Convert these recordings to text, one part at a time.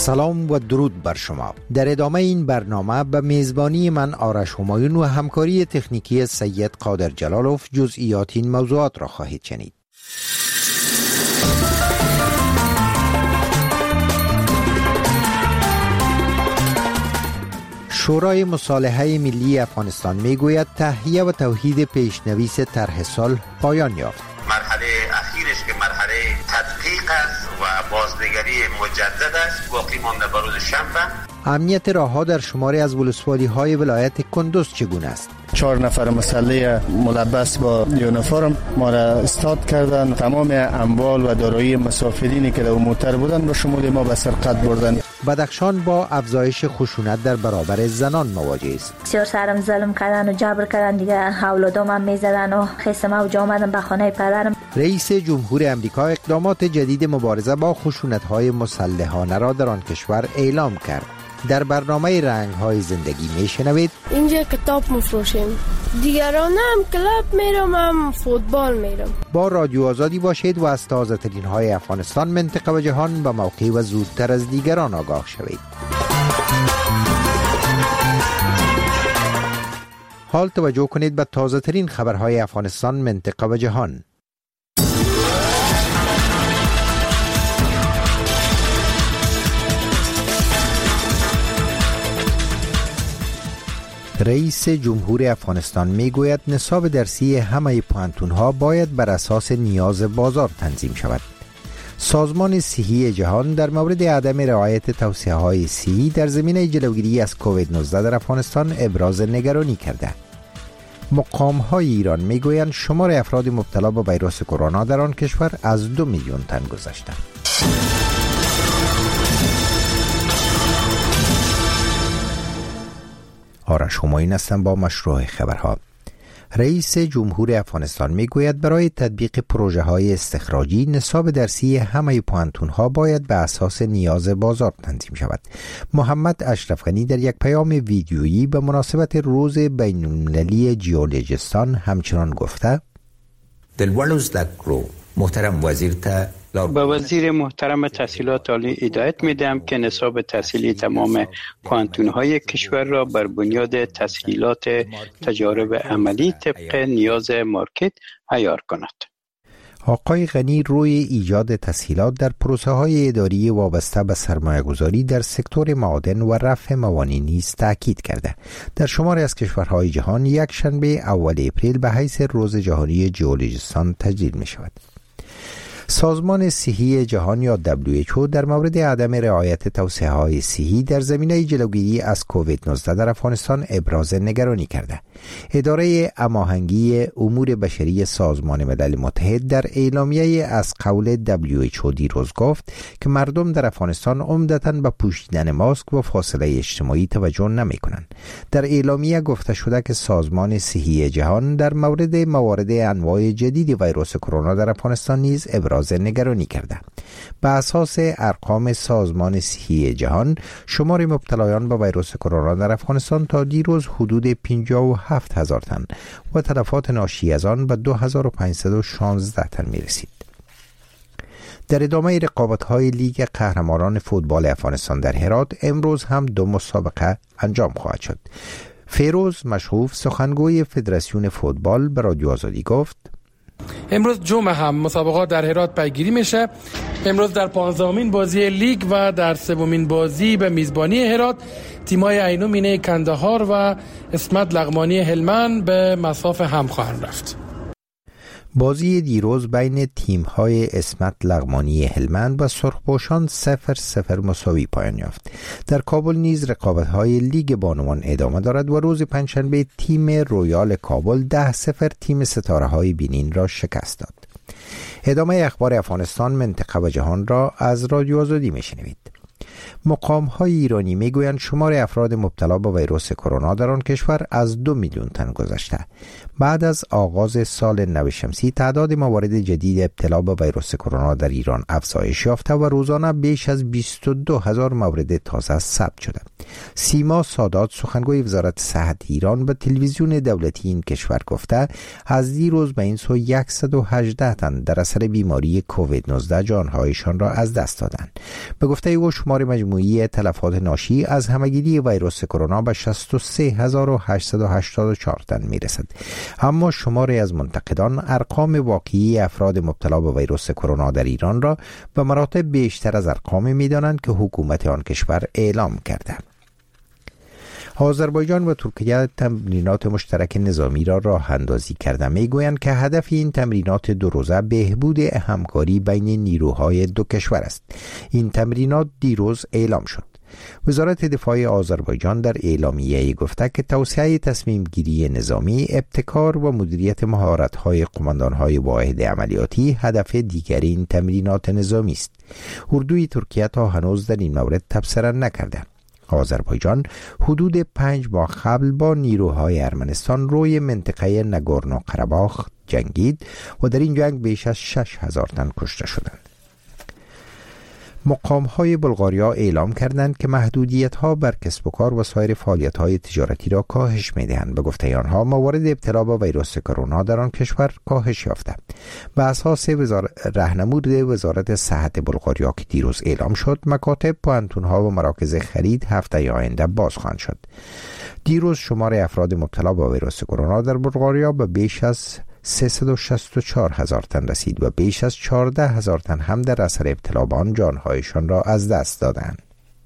سلام و درود بر شما. در ادامه این برنامه به میزبانی من آرش همایون و همکاری تکنیکی سید قادر جلالوف جزئیات این موضوعات را خواهید شنید. شورای مصالحه ملی افغانستان میگوید تهیه و توحید پیشنویس طرح صلح پایان یافت. مرحله اخیرش که مرحله تدقیق است و بازنگری مجدد است باقی مانده به روز شنبه. امنیت راهها در شماری از ولسوالی‌های ولایت کندوز چگونه است؟ 4 نفر مسلح ملبس با یونیفرم ما را استاد کردن. تمام اموال و دارایی مسافرینی که در موتر بودن به شمول ما به سرقت بردن. بدخشان با افزایش خشونت در برابر زنان مواجه است. بسیار سرم ظلم کردن و جبر کردن، دیگه اولادام هم میزدن و خیسم و جا آمدن به خانه پدرم. رئیس جمهور امریکا اقدامات جدید مبارزه با خشونت‌های مسلحانه را در آن کشور اعلام کرد. در برنامه رنگ‌های زندگی میشنوید اینجا کتاب مفروشیم، دیگران هم کلاب میرم، هم فوتبال میرم. با رادیو آزادی باشید و از تازه ترین های افغانستان، منطقه و جهان به موقع و زودتر از دیگران آگاه شوید. حال توجه کنید به تازه ترین خبرهای افغانستان، منطقه و جهان. رئیس جمهور افغانستان میگوید نصاب درسی همه پوهنتون‌ها باید بر اساس نیاز بازار تنظیم شود. سازمان صحی جهان در مورد عدم رعایت توصیه‌های صحی در زمینه جلوگیری از کووید 19 در افغانستان ابراز نگرانی کرده. مقام‌های ایران میگویند شمار افراد مبتلا به ویروس کرونا در آن کشور از 2 میلیون تن گذشته. آرش همایون هستم با مشروع خبرها. رئیس جمهور افغانستان میگوید برای تطبیق پروژه های استخراجی نصاب درسی همه پوهنتون‌ها باید به اساس نیاز بازار تنظیم شود. محمد اشرف غنی در یک پیام ویدیویی به مناسبت روز بین‌المللی جیولوژیستان همچنان گفته: محترم وزیر به وزیر محترم تحصیلات عالی هدایت میدم که نصاب تحصیلی تمام پوهنتون‌های کشور را بر بنیاد تسهیلات تجارب عملی طبق نیاز مارکت عیار کند. آقای غنی روی ایجاد تسهیلات در پروسه‌های اداری وابسته به سرمایه‌گذاری در سکتور معادن و رفع موانع نیز تاکید کرده. در شماری از کشورهای جهان یک شنبه اول اپریل به حیث روز جهانی جیولوژیستان تجلیل می‌شود. سازمان صحی جهان یا WHO در مورد عدم رعایت توصیه‌های صحی در زمینه جلوگیری از کووید 19 در افغانستان ابراز نگرانی کرده. اداره هماهنگی امور بشری سازمان ملل متحد در اعلامیه از قول WHO دیروز گفت که مردم در افغانستان عمدتاً به پوشیدن ماسک و فاصله اجتماعی توجه نمی‌کنند. در اعلامیه گفته شده که سازمان صحی جهان در مورد موارد انواع جدید ویروس کرونا در افغانستان نیز ابراز نگرانی کرده. به اساس ارقام سازمان صحی جهان، شمار مبتلایان به ویروس کرونا در افغانستان تا دیروز حدود 57,000 تن و تلفات ناشی از آن به 2,516 تن می رسید. در ادامه رقابت‌های لیگ قهرمانان فوتبال افغانستان در هرات امروز هم 2 مسابقه انجام خواهد شد. فیروز مشهوف سخنگوی فدراسیون فوتبال به رادیو آزادی گفت: امروز جمعه هم مسابقات در هرات پیگیری میشه. امروز در 15مین بازی لیگ و در 3مین بازی به میزبانی هرات تیم‌های عینو مینه کندهار و اسمت لغمانی هلمند به مصاف هم خواهند رفت. بازی دیروز بین تیم‌های اسمت لغمانی هلمند و سرخپوشان 0-0 مساوی پایان یافت. در کابل نیز رقابت‌های لیگ بانوان ادامه دارد و روز پنجشنبه تیم رویال کابل 10-0 تیم ستاره‌های بینین را شکست داد. ادامه اخبار افغانستان، منطقه و جهان را از رادیو آزادی میشنوید. مقام‌های ایرانی میگویند شمار افراد مبتلا به ویروس کرونا در آن کشور از 2 میلیون تن گذشته. بعد از آغاز سال نو شمسی تعداد موارد جدید ابتلا به ویروس کرونا در ایران افزایش یافته و روزانه بیش از 22,000 مورد تازه ثبت شده. سیما سادات سخنگوی وزارت صحت ایران به تلویزیون دولتی این کشور گفته از دیروز به این سو 118 تن در اثر بیماری کووید 19 جانهایشان را از دست دادند. به گفته او شمار مجموعی مجموعی تلفات ناشی از همهگیری ویروس کرونا به 63884 تن میرسد. اما شماری از منتقدان ارقام واقعی افراد مبتلا به ویروس کرونا در ایران را به مراتب بیشتر از ارقامی می‌دانند که حکومت آن کشور اعلام کرده. آذربایجان و ترکیه تمرینات مشترک نظامی را راه اندازی کرده. میگویند که هدف این تمرینات 2 روزه بهبود همکاری بین نیروهای دو کشور است. این تمرینات دیروز اعلام شد. وزارت دفاع آذربایجان در اعلامیه گفته که توسعه تصمیم گیری نظامی، ابتکار و مدیریت مهارت‌های قماندان‌های واحد عملیاتی هدف دیگر این تمرینات نظامی است. اردوی ترکیه تا هنوز در این مورد تبصره نکرده. آذربایجان حدود 5 ماه قبل با نیروهای ارمنستان روی منطقه نگورنو قره‌باخ جنگید و در این جنگ بیش از 6000 تن کشته شدند. مقام‌های بلغاریا اعلام کردند که محدودیت‌ها بر کسب و کار و سایر فعالیت‌های تجارتی را کاهش می‌دهند. به گفته آنها موارد ابتلا به ویروس کرونا در آن کشور کاهش یافته. به اساس راهنمود وزارت صحت بلغاریا که دیروز اعلام شد، مکاتب، پوهنتون‌ها و مراکز خرید هفته آینده باز خواهند شد. دیروز شمار افراد مبتلا به ویروس کرونا در بلغاریا به بیش از 364,000 تن رسید و بیش از 14,000 تن هم در اثر ابتلا به آن جانهایشان را از دست دادند.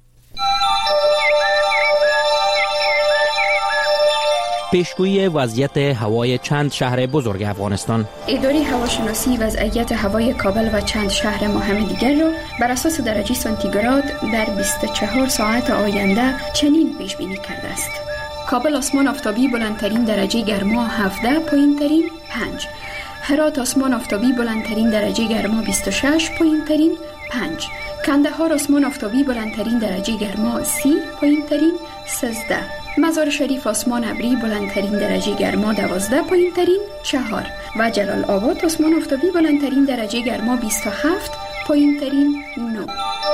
پیشگویی وضعیت هوای چند شهر بزرگ افغانستان. اداره هواشناسی وضعیت هوای کابل و چند شهر مهم دیگر را بر اساس درجه سانتیگراد در 24 ساعت آینده چنین پیش بینی کرده است: کابل آسمان آفتابی بلندترین درجه گرما 17، پایینترین 5. هرات آسمان آفتابی بلندترین درجه گرما 26، پایینترین 5. کندهار آسمان آفتابی بلندترین درجه گرما 30، پایینترین 13. مزار شریف آسمان ابری بلندترین درجه گرما 12، پایینترین 4. و جلال آباد آسمان آفتابی بلندترین درجه گرما 27، پایینترین 9.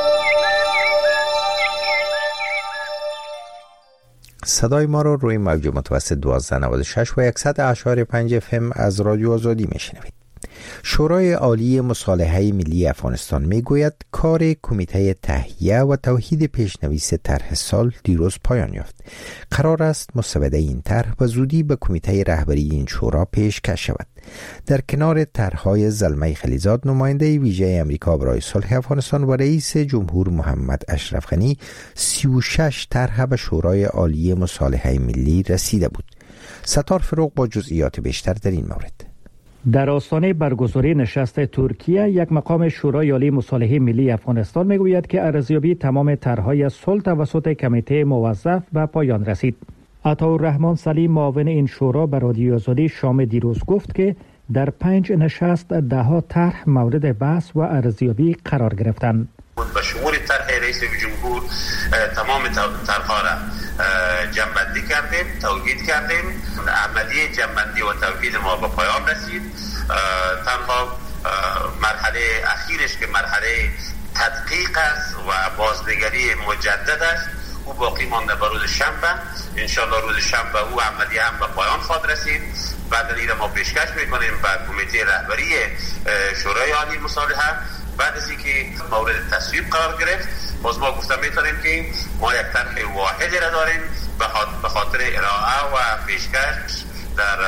صدای ما را روی موج متوسط 1296 و 100.5 FM از رادیو آزادی میشنوید. شورای عالی مصالحه ملی افغانستان میگوید کار کمیته تهیه و توحید پیشنویس طرح سال دیروز پایان یافت. قرار است مسوده این طرح به زودی به کمیته رهبری این شورا پیشکش شود. در کنار طرح‌های زلمه خلیزاد، نماینده ویژه امریکا برای صلح افغانستان و رئیس جمهور محمد اشرف غنی، 36 طرح به شورای عالی مصالحه ملی رسیده بود. ستار فروغ با جزئیات بیشتر در این مورد. در آستانه برگزاری نشست ترکیه، یک مقام شورای عالی مصالحه ملی افغانستان میگوید که ارزیابی تمام طرح‌های صلح توسط کمیته موظف به پایان رسید. عطاالرحمن سلیم، معاون این شورا، به رادیو آزادی شام دیروز گفت که در 5 نشست 10 طرح مورد بحث و ارزیابی قرار گرفتند. به شمول طرح رئیس جمهور تمام طرح‌ها را جمع‌بندی کردیم، توحید کردیم. عملیه جمع‌بندی و توحید ما به پایان رسید. تنها مرحله اخیرش که مرحله تدقیق است و بازنگری مجدد است، او باقی مانده به روز شنبه. انشالله روز شنبه او عملیه هم به پایان خواهد رسید. بعد این ما پیشکش میکنیم به کمیته رهبری شورای عالی مصالحه. بعد از اینکه مورد تصویب قرار گرفت، باز ما گفتم میتونیم که ما یک طرح واحدی را داریم به خاطر ارائه و پیشکش در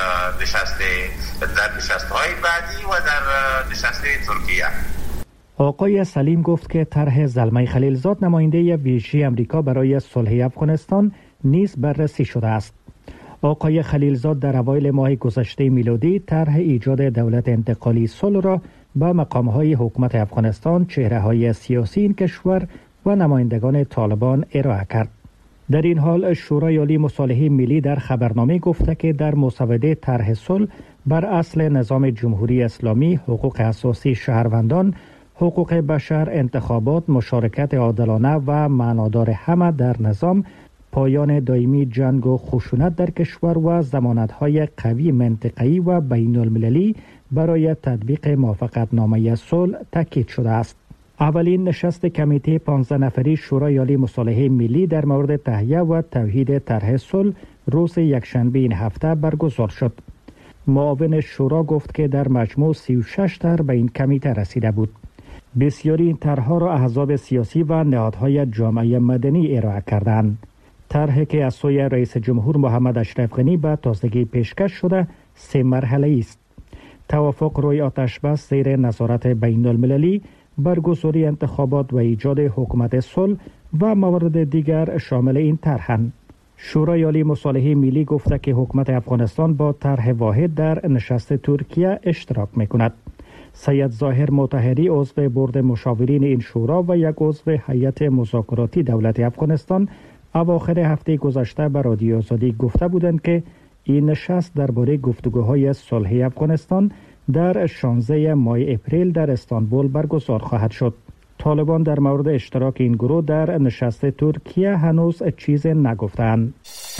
نشست‌های بعدی و در نشست ترکیه. آقای سلیم گفت که طرح زلمه خلیلزاد، نماینده ویژه امریکا برای صلح افغانستان، نیز بررسی شده است. آقای خلیلزاد در اوایل ماه گذشته میلادی طرح ایجاد دولت انتقالی صلح را با مقام‌های حکومت افغانستان، چهره‌های سیاسی این کشور و نمایندگان طالبان ارائه کرد. در این حال شورای عالی مصالحه ملی در خبرنامه گفته که در مسوده طرح صلح بر اصل نظام جمهوری اسلامی، حقوق اساسی شهروندان، حقوق بشر، انتخابات، مشارکت عادلانه و معنادار همه در نظام، پایان دائمی جنگ و خشونت در کشور و ضمانت‌های قوی منطقه‌ای و بین المللی برای تطبیق موافقتنامه صلح تاکید شده است. اولین نشست کمیته 15 نفری شورای عالی مصالحه ملی در مورد تهیه و توحید طرح صلح روز یکشنبه این هفته برگزار شد. معاون شورا گفت که در مجموع 36 طرح به این کمیته رسیده بود. بسیاری این طرح‌ها را احزاب سیاسی و نهادهای جامعه مدنی ارائه کردند. طرحی که از سوی رئیس جمهور محمد اشرف غنی به تازگی پیشکش شده 3 مرحله است. توافق روی آتش‌بس زیر نظارت بین‌المللی، برگزاری انتخابات و ایجاد حکومت صلح و موارد دیگر شامل این طرحند. شورای عالی مصالحه ملی گفته که حکومت افغانستان با طرح واحد در نشست ترکیه اشتراک می‌کند. سید ظاهر مطهری عضو بورد مشاورین این شورا و یک عضو هیئت مذاکراتی دولت افغانستان اواخر هفته گذشته به رادیو آزادی گفته بودند که این نشست درباره گفتگوهای صلحی افغانستان در 16 ماه اپریل در استانبول برگزار خواهد شد. طالبان در مورد اشتراک این گروه در نشست ترکیه هنوز چیز نگفتند.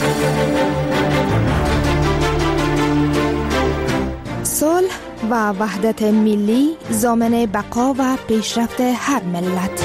صلح و وحدت ملی ضامن بقا و پیشرفت هر ملت.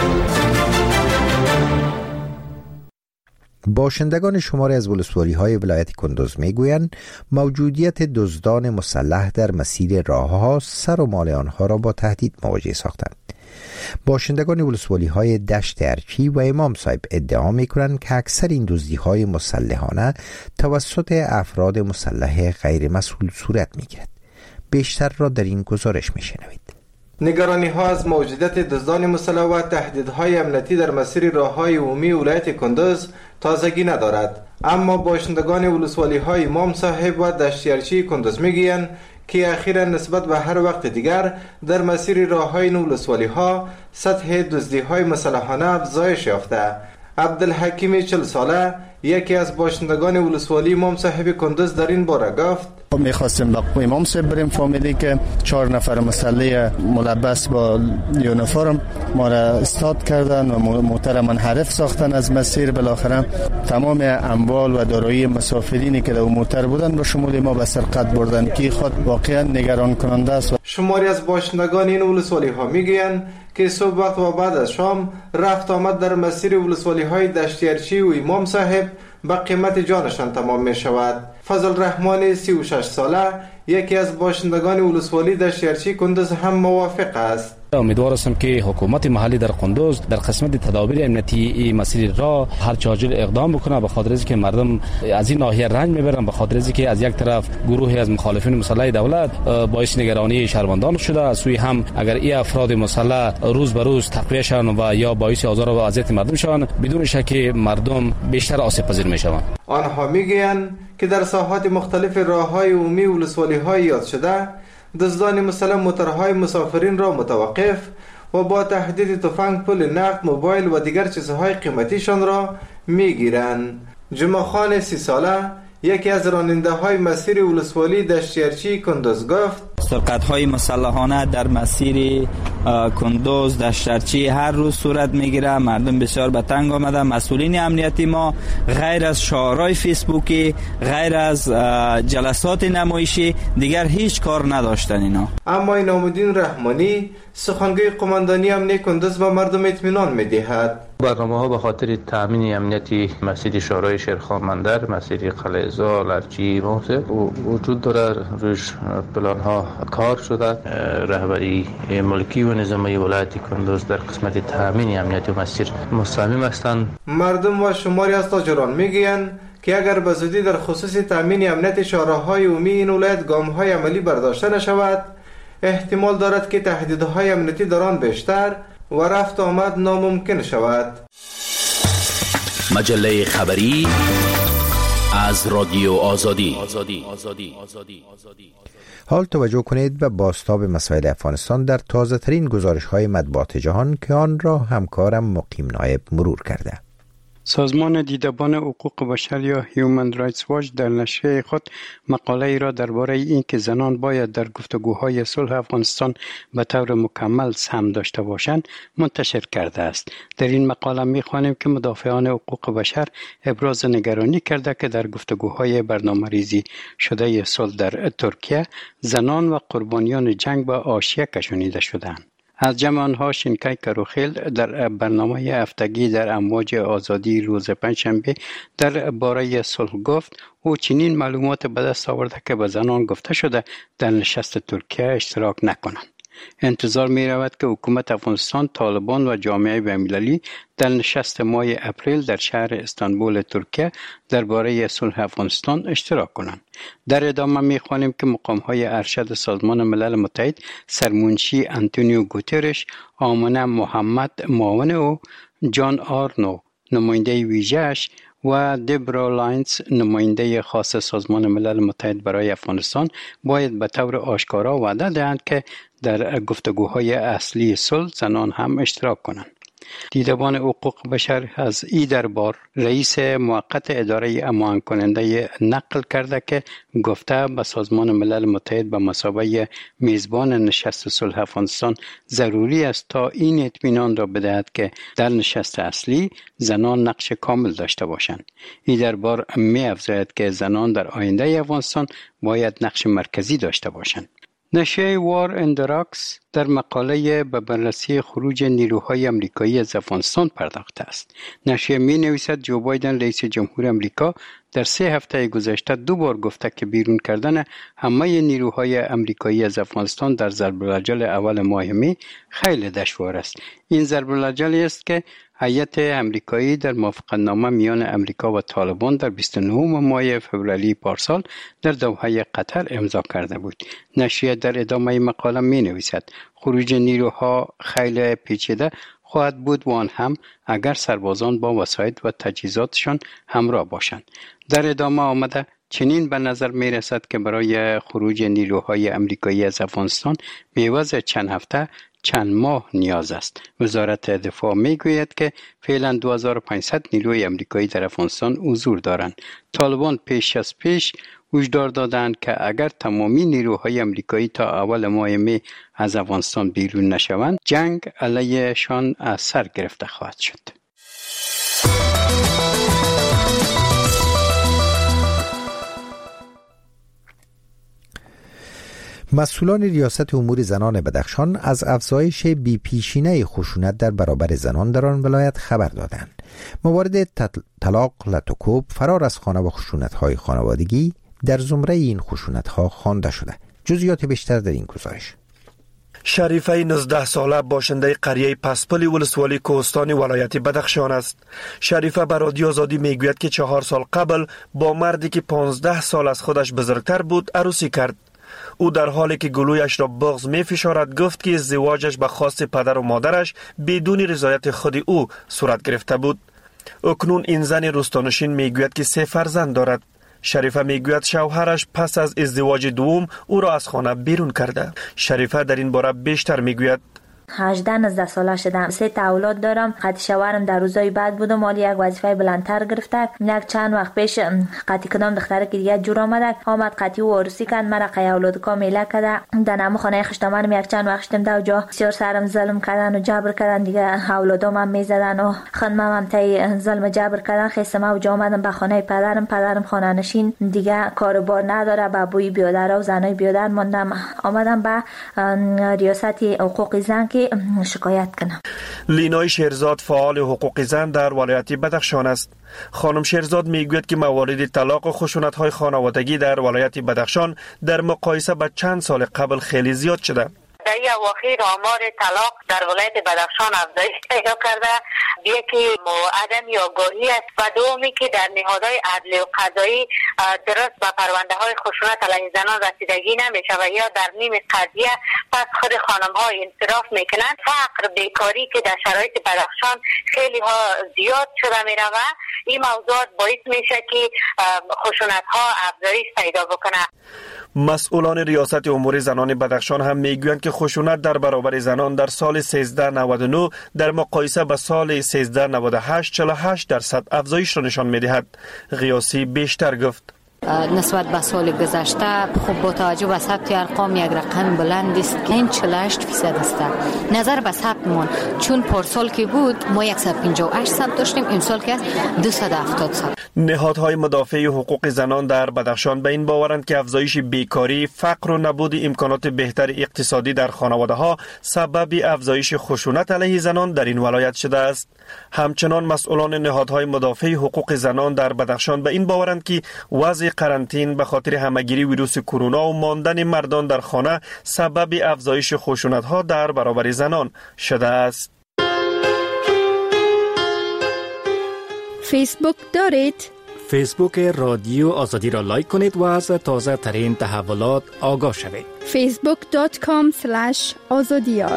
باشندگان شماری از ولسوالی‌های ولایت کندوز میگویند موجودیت دزدان مسلح در مسیر راه‌ها سر و مال آنها را با تهدید مواجه ساختند. باشندگان ولسوالی‌های دشت ارچی و امام صاحب ادعا می‌کنند که اکثر این دزدی‌های مسلحانه توسط افراد مسلح غیر مسئول صورت می‌گیرد. بیشتر را در این گزارش می‌شنوید. نگرانی ها از موجودیت دزدان مسلح و تهدیدهای امنیتی در مسیر راه‌های عمومی ولایت کندوز تازگی ندارد، اما باشندگان ولسوالی‌های امام صاحب و دشتیارچی کندوز میگویند که اخیراً نسبت به هر وقت دیگر در مسیر راه‌های این ولسوالی‌ها سطح دزدی‌های مسلحانه افزایش یافته. عبدالحکیم 40 ساله یکی از باشندگان ولسوالی امام صاحب کندوز در این باره گفت: میخواستیم با امام صاحب بریم، فهمیدیم که 4 نفر مسلح ملبس با یونیفرم ما را استاد کردن و موتر منحرف ساختن از مسیر. بالاخره تمام اموال و دارایی مسافرینی که در موتر بودن به شمول ما به سرقت بردن که خود واقعا نگران کننده است. شماری از باشندگان این ولسوالی ها میگویند که صبح وقت و بعد از شام رفت آمد در مسیر ولسوالی های دشتیارچی و امام صاحب به قیمت جانشان تمام می شود. فضل رحمان 36 ساله یکی از باشندگان ولسوالی دشتیارچی کندوز هم موافق است. امیدوار هستم که حکومت محلی در کندوز در قسمت تدابیر امنیتی مسیر راه هر چاجر اقدام بکنه، به خاطر اینکه مردم از این ناحیه رنج میبرن، به خاطر اینکه از یک طرف گروهی از مخالفین مسلح دولت باعث نگرانی شهروندان شده، از سوی هم اگر این افراد مسلح روز به روز تقویه شون و یا باعث آزار و اذیت مردم شون، بدون شک مردم بیشتر آسیب پذیر میشوند. آنها میگویند که در ساحات مختلف راه‌های عمومی ولسوالی‌های یاد شده دزدان مسلح موترهای مسافرین را متوقف و با تهدید تفنگ، پول نقد، موبایل و دیگر چیزهای قیمتیشان را میگیرند. جمعه خان 30 ساله یکی از راننده های مسیر ولسوالی دشتیارچی کندوز گفت: سرقت‌های مسلحانه در مسیر کندوز دشتیارچی هر روز صورت میگیره. مردم بسیار به تنگ آمده. مسئولین امنیتی ما غیر از شعارهای فیسبوکی، غیر از جلسات نمایشی دیگر هیچ کار نداشتن اینا. اما اینامالدین رحمانی سخنگوی قماندانی امنیت کندوز به مردم اطمینان می‌دهد برنامه‌ها به خاطر تامین امنیتی مسیر شورای شیرخان مندر، مسیر قلعه زال، ارچی، موسه وجود داره. روش پلان‌ها کار شده. رهبری ملکی و نظامی ولایت کندوز در قسمت تامین امنیتی مسیر مصمم هستند. مردم و شماری از تاجران میگویند که اگر به زودی در خصوص تامین امنیت شهرهای عمومی این ولایت گام‌های عملی برداشته نشود، احتمال دارد که تهدیدهای امنیتی در آن بیشتر و رفت آمد ناممکن شود. مجله خبری از رادیو آزادی. حال توجه کنید به بازتاب مسائل افغانستان در تازه ترین گزارش های مطبوعات جهان که آن را همکارم مقیم نایب مرور کرده. سازمان دیدبان حقوق بشر یا هیومن رایتس واچ در نشریه خود مقاله ای را درباره اینکه زنان باید در گفتگوهای صلح افغانستان به طور مکمل سهم داشته باشند منتشر کرده است. در این مقاله می‌خوانیم که مدافعان حقوق بشر ابراز نگرانی کرده که در گفتگوهای برنامه‌ریزی شده صلح در ترکیه زنان و قربانیان جنگ به حاشیه کشانیده شدند. از جمع آنها شینکای کروخیل در برنامه هفتگی در امواج آزادی روز پنجشنبه در باره صلح گفت او چنین معلومات به دست آورده که به زنان گفته شده در نشست ترکیه اشتراک نکنند. انتظار می رود که حکومت افغانستان، طالبان و جامعه بین‌المللی در نشست ماه اپریل در شهر استانبول ترکیه درباره صلح افغانستان اشتراک کنند. در ادامه می خوانیم که مقام‌های ارشد سازمان ملل متحد سرمنشی آنتونیو گوترش، آمنه محمد معاون او، جان آرنو نماینده ویژه‌اش و دبرا لاینز نماینده خاص سازمان ملل متحد برای افغانستان باید به طور آشکارا وعده دهند که در گفتگوهای اصلی صلح زنان هم اشتراک کنند. دیدبان حقوق بشر از ایدربار رئیس موقت اداره امان کننده نقل کرده که گفته به سازمان ملل متحد به مثابه میزبان نشست صلح افغانستان ضروری است تا این اطمینان را بدهد که در نشست اصلی زنان نقش کامل داشته باشند. ایدربار می افزاید که زنان در آینده افغانستان باید نقش مرکزی داشته باشند. نشریه وار اندراکس در مقاله به بررسی خروج نیروهای امریکایی از افغانستان پرداخته است. نشریه می نویسد جو بایدن رئیس جمهور امریکا در 3 هفته گذشته 2 بار گفته که بیرون کردن همه نیروهای امریکایی از افغانستان در ضرب الاجل اول ماه می خیلی دشوار است. این ضرب الاجلی است که هیئت امریکایی در موافقتنامه میان امریکا و طالبان در 29 ماه فوریه پارسال در دوحه قطر امضا کرده بود. نشریه در ادامه مقاله می نویسد خروج نیروها خیلی پیچیده خواهد بود و آن هم اگر سربازان با وسایل و تجهیزاتشان همراه باشند. در ادامه آمده چنین به نظر می رسد که برای خروج نیروهای امریکایی از افغانستان به عوض چند هفته چند ماه نیاز است. وزارت دفاع می گوید که فعلا 2500 نیروی امریکایی در افغانستان حضور دارند. طالبان پیش از پیش هشدار دادند که اگر تمامی نیروهای امریکایی تا اول ماه می از افغانستان بیرون نشوند، جنگ علیهشان از سر گرفته خواهد شد. مسئولان ریاست امور زنان بدخشان از افزایش بی‌پیشینه خشونت در برابر زنان در آن ولایت خبر دادند. موارد طلاق، لطوکوب، فرار از خانه و خشونت‌های خانوادگی در زمره این خشونت‌ها خوانده شده. جزئیات بیشتر در این گزارش. شریفه 19 ساله باشنده قریه پسپلی ولسوالی کوهستان ولایت بدخشان است. شریفه به رادیو آزادی میگوید که 4 سال قبل با مردی که 15 سال از خودش بزرگتر بود عروسی کرد. او در حالی که گلویش را بغض می فشارد گفت که ازدواجش به خواست پدر و مادرش بدون رضایت خود او صورت گرفته بود. اکنون این زن روستانشین میگوید که 3 فرزند دارد. شریفه میگوید شوهرش پس از ازدواج دوم او را از خانه بیرون کرده. شریفه در این باره بیشتر میگوید 18-19 ساله شدم. 3 اولاد دارم. قطع شوهرم در روزای بعد بود و مالی یک وظیفه بلندتر گرفته. یک چند وقت پیش قطع کدام دختره که دیگه جور آمد قطعی و عروسی کرد. مرا قی اولاد کامیله کرده. در نام خانه خشتمانم یک چند وقت شدم در جا بسیار سرم ظلم کردن و جبر کردن. دیگه اولادام هم میزدن و خانمم هم تای ظلم جبر کردن. خستم و جا آمدم به خانه پدرم خانه نشین دیگه کاروبار نداره. با بوی بیادر و زنای بیادر ماندم. آمدم به ریاست حقوق زن که شکایت کنم. لینای شیرزاد فعال حقوق زن در ولایت بدخشان است. خانم شیرزاد میگوید که موارد طلاق و خشونت‌های خانوادگی در ولایت بدخشان در مقایسه با چند سال قبل خیلی زیاد شده. در این اواخر آمار طلاق در ولایت بدخشان افزایش پیدا کرده. یکی عدم آگاهی است و دومی که در نهادهای عدلی و قضایی درست به پرونده های خشونت علیه زنان رسیدگی نمیشه و یا در نیم قضیه پس خود خانم ها انصراف میکنند. فقر، بیکاری که در شرایط بدخشان خیلی ها زیاد شده میروه. این موضوعات باعث میشه که خشونت ها افزایش پیدا بکنه. مسئولان ریاست امور زنان بدخشان هم میگویند که خشونت در برابر زنان در سال 1399 در مقایسه با سال 1398 48% افزایش را نشان میدهد. غیاسی بیشتر گفت نسبت به سال گذشته خب با توجه به ثبت ارقام یک رقم بلند است که این 48% است. نظر به ثبتمون چون پارسال که بود ما 158 ثبت داشتیم، این سال که است 270 ثبت. نهادهای مدافع حقوق زنان در بدخشان به این باورند که افزایش بیکاری، فقر و نبود امکانات بهتر اقتصادی در خانواده ها سبب افزایش خشونت علیه زنان در این ولایت شده است. همچنان مسئولان نهادهای مدافع حقوق زنان در بدخشان به این باورند که وضع قرنطین به خاطر همهگیری ویروس کرونا و ماندن مردان در خانه سبب افزایش خشونت‌ها در برابر زنان شده است. فیسبوک دارید؟ فیسبوک رادیو آزادی را لایک کنید و از تازه ترین تحولات آگاه شوید. facebook.com/azadiyar.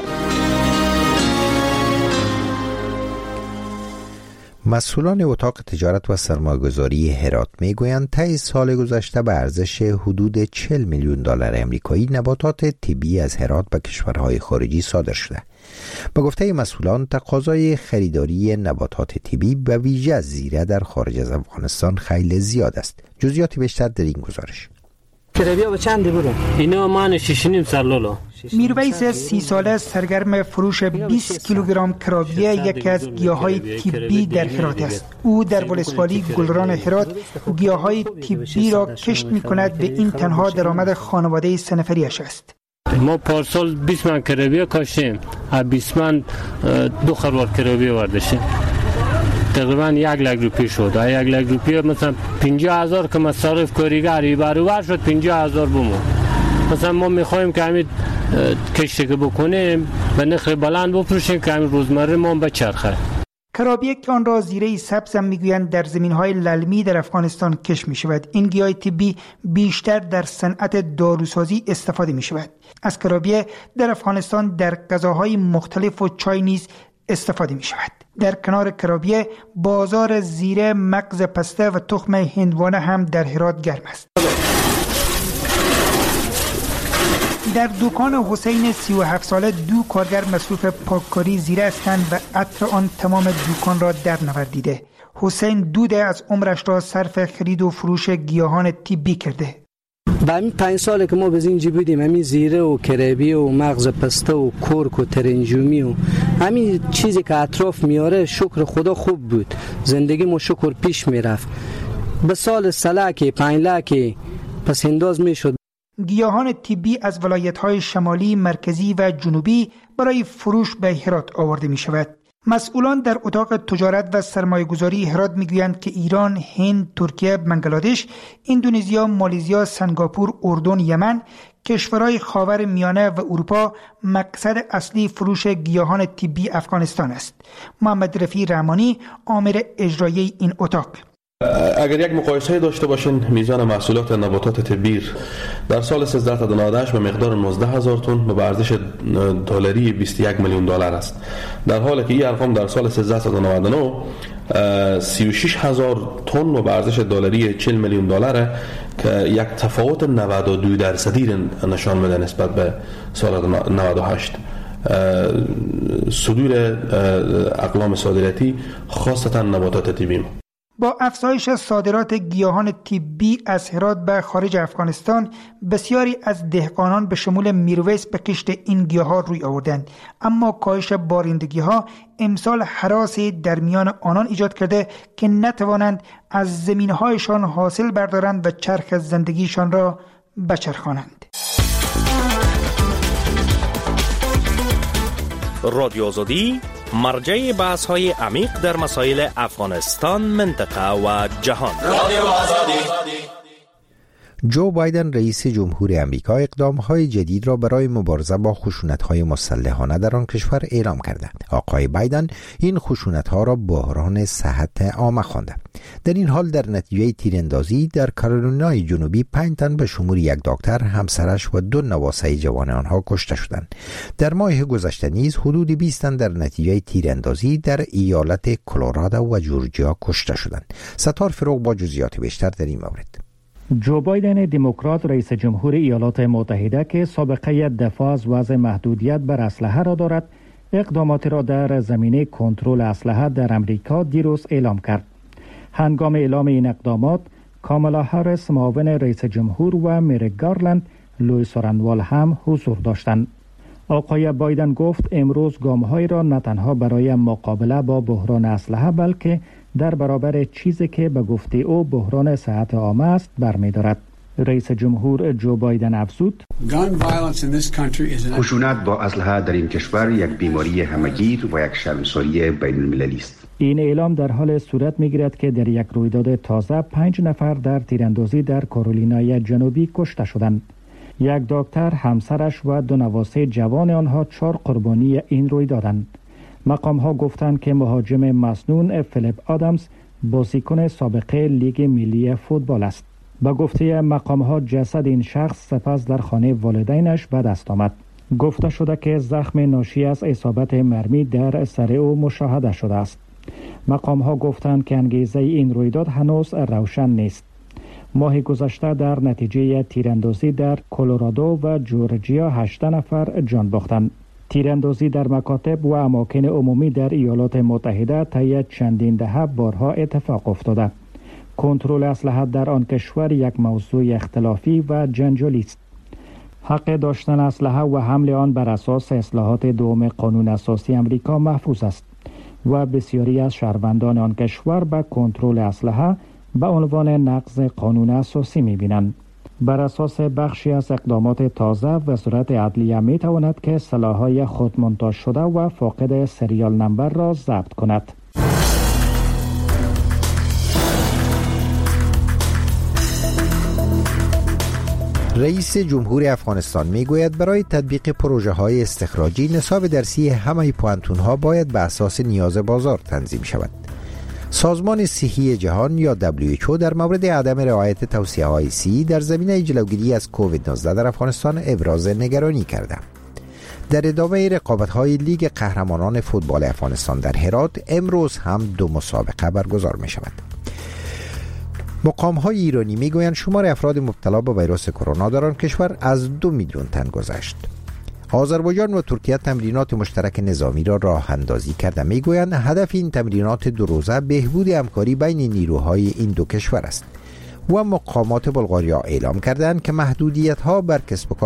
مسئولان اتاق تجارت و سرمایه‌گذاری هرات میگویند طی سال گذشته به ارزش حدود 40 میلیون دلار آمریکایی نباتات طبی از هرات به کشورهای خارجی صادر شده. به گفته مسئولان تقاضای خریداری نباتات طبی به ویژه از زیره در خارج از افغانستان خیلی زیاد است. جزئیات بیشتر در این گزارش. کربیا به چندی برو؟ اینا من 6.5 سرلولو. میرویس 30 ساله سرگرم فروش 20 کیلوگرم کرابیه، یکی از گیاهای طبی در هرات است. او در ولسوالی گلران هرات گیاهای طبی را کشت می‌کند و این تنها درآمد خانواده سه نفریش است. ما پارسال 20 من کرابیه کاشتیم، 20 من 2 خروار کرابیه ورداشتیم. تقریبا 1 لک روپیه شد. 1 لک روپیه مثلا 50,000 که مصارف کارگری برابر شد 50,000 بمون. مثلا ما میخوایم که همین کشتی که بکنیم به نرخ بلند بفروشیم که همین روزمره ما بچرخه. کرابیه که آن را زیره سبز هم میگویند در زمینهای للمی در افغانستان کشت می شود. این گیاه طبی بیشتر در صنعت داروسازی استفاده می شود. از کرابیه در افغانستان در غذاهای مختلف و چای نیز استفاده می شود. در کنار کرابیه بازار زیره، مغز پسته و تخم هندوانه هم در هرات گرم است. در دکان حسین 37 ساله 2 کارگر مصروف پاککاری زیره هستند و عطر آن تمام دکان را در نوردیده. حسین 2 از عمرش را صرف خرید و فروش گیاهان طبی کرده. با همین 5 ساله که ما به زنجی بودیم، همین زیره و کرابی و مغز پسته و کرک و ترنجومی و همین چیزی که اطراف میاره، شکر خدا خوب بود. زندگی ما شکر پیش میرفت. به سال سلک 5 لک پس انداز میشد. گیاهان طبی از ولایت‌های شمالی، مرکزی و جنوبی برای فروش به هرات آورده می شود. مسئولان در اتاق تجارت و سرمایه‌گذاری هرات میگویند که ایران، هند، ترکیه، بنگلادش، اندونزیا، مالزیا، سنگاپور، اردن، یمن، کشورهای خاور میانه و اروپا مقصد اصلی فروش گیاهان طبی افغانستان است. محمد رفیع رحمانی، آمر اجرایی این اتاق: اگر یک مقایسه داشته باشین، میزان محصولات نباتات طبی در سال 1398 به مقدار 19,000 تن به ارزش دلاری 21 میلیون دلار است، در حالی که این ارقام در سال 1399 36,000 تن به ارزش دلاری 40 میلیون دلار که یک تفاوت 92% نشان میده نسبت به سال 98. صدور اقلام صادراتی خاصتا نباتات طبی. با افزایش صادرات گیاهان طبی از هرات به خارج افغانستان، بسیاری از دهقانان به شمول میرویس به کشت این گیاها روی آوردند، اما کاهش بارندگی ها امسال هراسی در میان آنان ایجاد کرده که نتوانند از زمینهایشان حاصل بردارند و چرخ زندگیشان را بچرخانند. رادیو آزادی مرجع بحث‌های عمیق در مسائل افغانستان، منطقه و جهان. رادیو آزادی. جو بایدن رئیس جمهور امریکا اقدام‌های جدید را برای مبارزه با خشونت‌های مسلحانه در آن کشور اعلام کردند. آقای بایدن این خشونت‌ها را بحران صحت عامه خوانده. در این حال در نتیجه تیراندازی در کارولینای جنوبی 5 تن به شمول 1 دکتر، همسرش و 2 نواسه جوان آنها کشته شدند. در ماه گذشته نیز حدود 20 تن در نتیجه تیراندازی در ایالت کلرادو و جورجیا کشته شدند. ستار فروغ با جزئیات بیشتر در این مورد. جو بایدن دموکرات رئیس جمهور ایالات متحده که سابقه دفاع از وضع محدودیت بر اسلحه را دارد، اقداماتی را در زمینه کنترل اسلحه در امریکا دیروز اعلام کرد. هنگام اعلام این اقدامات، کامالا هاریس معاون رئیس جمهور و مری گارلند لوئیس رانوال هم حضور داشتند. آقای بایدن گفت امروز گام‌هایی را نه تنها برای مقابله با بحران اسلحه بلکه در برابر چیزی که به گفته او بحران صحت عامه است برمی‌دارد. رئیس جمهور جو بایدن افزود: خشونت با اسلحه در این کشور یک بیماری همگیر و یک شرمساری بین‌المللی است. این اعلام در حال صورت می‌گیرد که در یک رویداد تازه 5 نفر در تیراندازی در کارولینای جنوبی کشته شدند. یک دکتر، همسرش و 2 نواسه جوان آنها 4 قربانی این رویدادند. مقام‌ها گفتند که مهاجم مسنون فیلیپ آدامز بازیکن سابقه لیگ ملی فوتبال است. با گفته مقام‌ها جسد این شخص سپس در خانه والدینش به دست آمد. گفته شده که زخم ناشی از اصابت مرمی در سر او مشاهده شده است. مقام‌ها گفتند که انگیزه این رویداد هنوز روشن نیست. ماه گذشته در نتیجه تیراندازی در کلرادو و جورجیا 8 نفر جان باختند. تیراندازی در مکاتب و اماکن عمومی در ایالات متحده طی چندین دهه بارها اتفاق افتاده. کنترل اسلحه در آن کشور یک موضوع اختلافی و جنجالی است. حق داشتن اسلحه و حمل آن بر اساس اصلاحات دوم قانون اساسی امریکا محفوظ است و بسیاری از شهروندان آن کشور به کنترل اسلحه به عنوان نقض قانون اساسی می‌بینند. بر اساس بخشی از اقدامات تازه وزارت عدلیه می‌تواند که سلاح‌های خود مونتاژ شده و فاقد سریال نمبر را ضبط کند. رئیس جمهور افغانستان میگوید برای تطبیق پروژه های استخراجی نصاب درسی همه پوانتون ها باید به اساس نیاز بازار تنظیم شود. سازمان صحی جهان یا WHO در مورد عدم رعایت توصیه های صحی در زمینه جلوگیری از کووید 19 در افغانستان ابراز نگرانی کرده. در ادامه رقابت های لیگ قهرمانان فوتبال افغانستان در هرات امروز هم 2 مسابقه برگزار می شود. مقام‌های ایرانی میگویند شمار افراد مبتلا به ویروس کرونا در آن کشور از 2 میلیون تن گذشت. آذربایجان و ترکیه تمرینات مشترک نظامی را راه اندازی کرده. میگویند هدف این تمرینات 2 روزه بهبود همکاری بین نیروهای این 2 کشور است. و مقامات بلغاریا اعلام کردند که محدودیت‌ها بر کسب و کار